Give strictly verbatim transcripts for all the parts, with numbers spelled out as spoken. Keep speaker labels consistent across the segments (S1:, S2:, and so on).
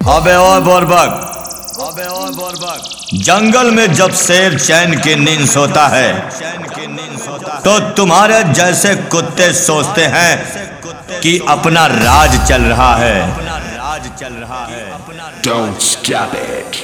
S1: अबे ओए बुर्बक, अबे ओए बुर्बक, जंगल में जब शेर चैन की नींद सोता है तो तुम्हारे जैसे कुत्ते सोचते हैं कि अपना राज चल रहा है। अपना राज चल रहा है।
S2: Don't stop it.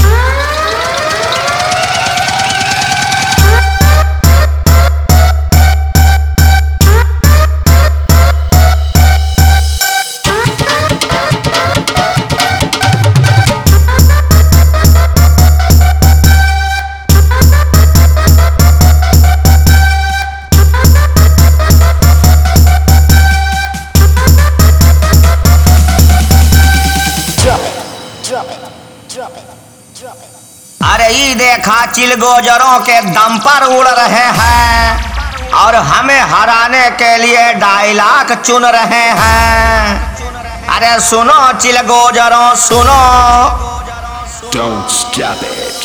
S3: अरे ये देखा चिलगोजरों के दम पर उड़ रहे हैं और हमें हराने के लिए डायलॉग चुन रहे हैं। अरे सुनो चिलगोजरों सुनो।
S2: Don't stop it.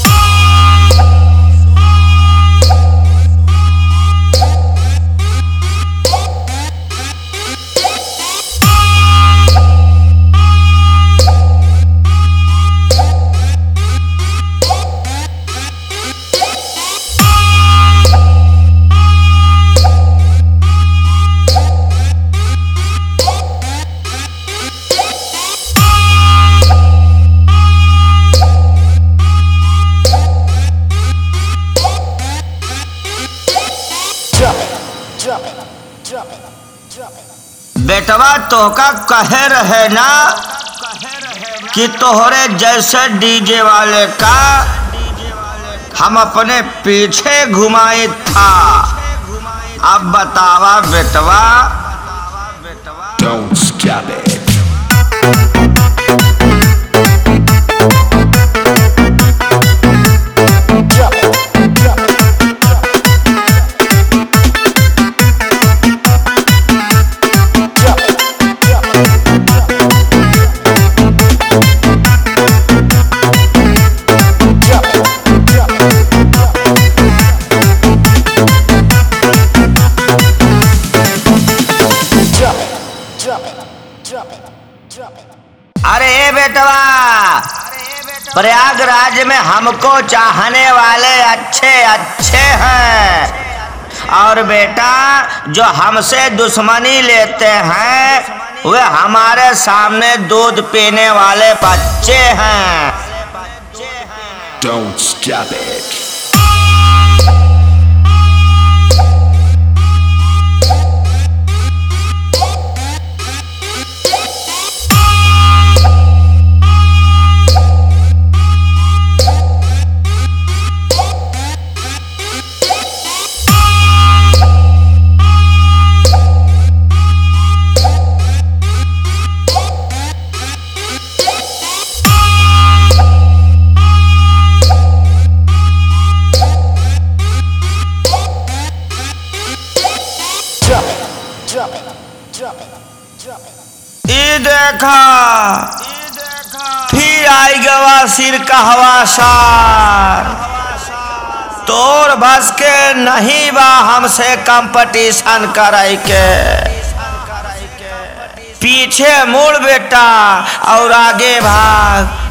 S3: बेटवा तोहका कहे रहे ना कि तोहरे जैसे डीजे वाले का हम अपने पीछे घुमाए था। अब बतावा बेटवा।
S2: Don't stop it.
S3: अरे ए बेटवा, प्रयागराज में हमको चाहने वाले अच्छे अच्छे हैं और बेटा जो हमसे दुश्मनी लेते हैं वे हमारे सामने दूध पीने वाले बच्चे हैं।
S2: Don't stop it.
S3: ई देखा फिर आई गवा सिर कहवा सार। तोर बस के नहीं बा हमसे कंपटीशन कराई के। पीछे मुड़ बेटा और आगे भाग।